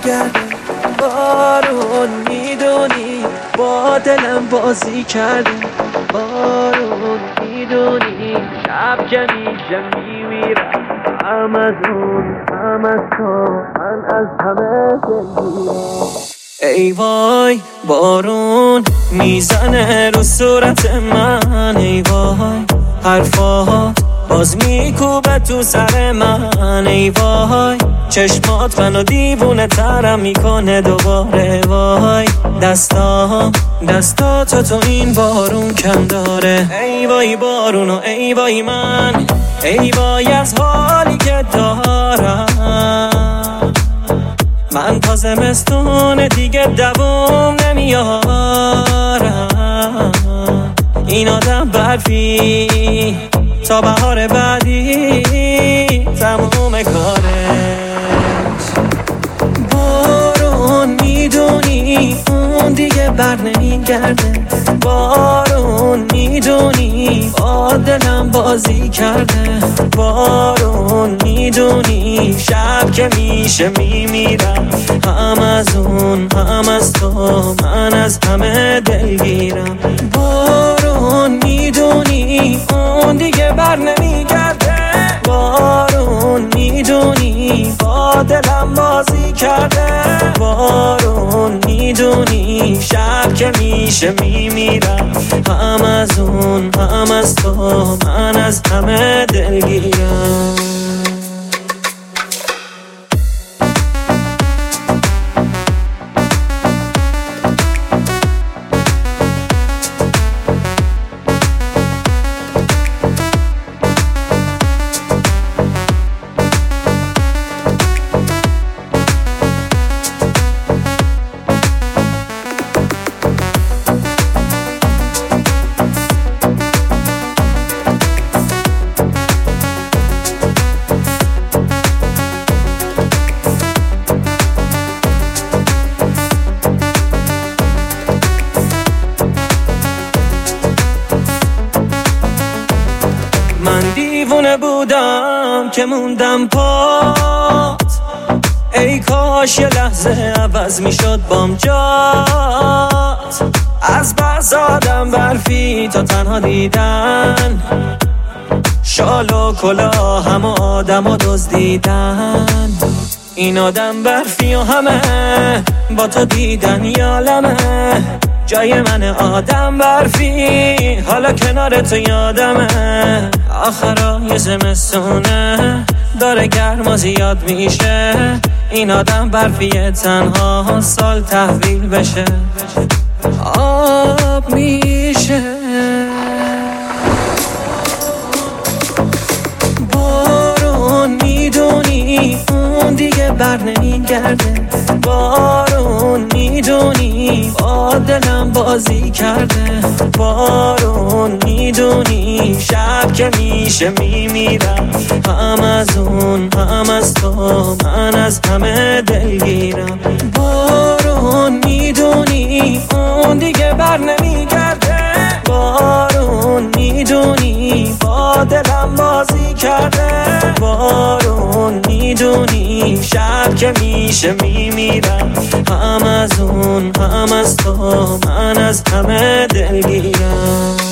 برمیگرده. بارون میدونی با دلم بازی کرده. بارون میدونی شب که میشه میمیرم. هم از اون هم از تو من از همه دلگیرم. ای وای بارون میزنه رو صورت من. ای وای حرفات باز میکوبه تو سر من. ای وای چشمات منو دیوونه ترم میکنه دوباره. وای دستاتو تو این بارون کم داره. ای وای بارون و ای وای من. ای وای از حالی که دارم. من تا زمستون دیگه دووم نمیارم. این آدم برفی تا بهار بعدی تموم کارش. بارون میدونی اون دیگه بر نمیگرده. بارون میدونی با دلم بازی کرده. بارون میدونی شب که میشه میمیرم. هم از اون هم از تو من از همه دلگیرم. بارون میدونی اون دیگه بر نمیگرده. بارون میدونی با دلم بازی کرده. بارون میدونی شب که میشه میمیرم. هم از اون هم از تو من از همه دلگیرم. من دیوونه بودم که موندم پات. ای کاش یه لحظه عوض میشد بام جات. از بس آدم برفی تا تنها دیدن. شال و کلاه هم آدم و دزدیدن. این آدم برفی و همه با تو دیدن یالمه. جای من آدم برفی حالا کنار تو یادمه. آخرای زمستونه داره گرم و زیاد میشه. این آدم برفی تنها سال تحویل بشه. آب میشه. بارون میدونی اون دیگه بر نمیگرده. بارون میدونی با دلم بازی کرده. بارون میدونی شب که میشه میمیرم. هم از اون هم از تو من از همه دلگیرم. بارون میدونی اون دیگه بر نمیگرده. بارون میدونی با دلم بازی کرده. بارون میدونی شب که میشه میمیرم. هم از اون هم از تو من از همه دلگیرم.